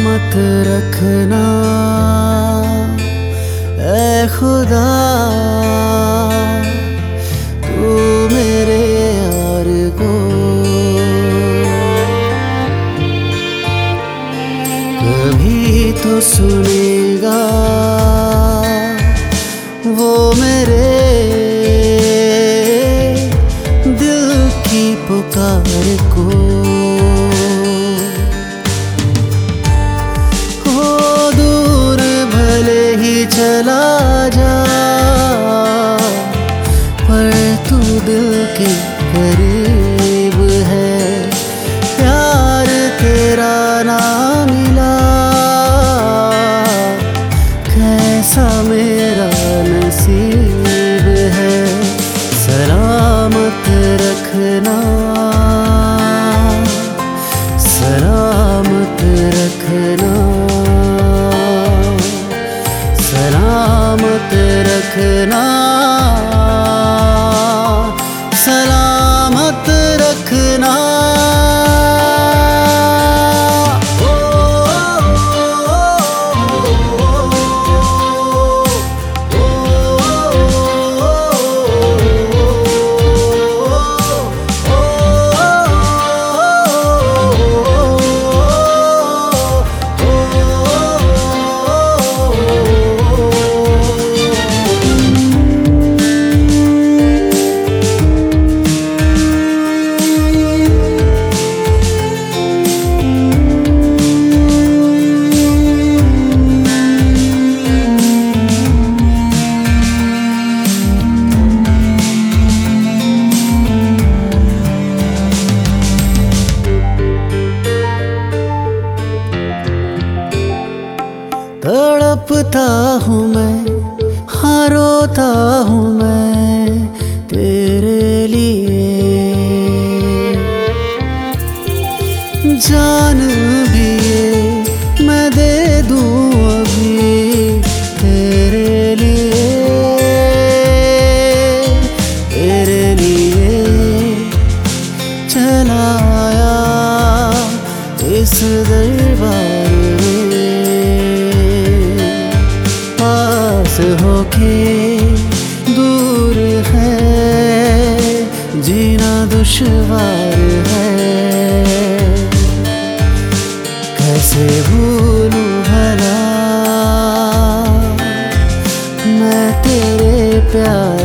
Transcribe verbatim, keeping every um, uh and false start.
सलामत रखना ऐ खुदा, तू मेरे यार को कभी तो सुनेगा वो मेरे दिल की पुकार को। हो दूर भले ही चला जा, पर तू दिल के करीब है। प्यार तेरा ना मिला, कैसा मेरा नसीब है। सलामत रखना, सलामत रखना, सलामत रखना, सलामत रखना। तड़पता हूँ मैं, हाँ रोता हूँ मैं तेरे लिए। जान भी ये मैं दे दूँ अभी तेरे लिए, तेरे लिए चला आया इस दरबार होके। दूर है जीना दुश्वार है, कैसे भूलूं भला मैं तेरे प्यार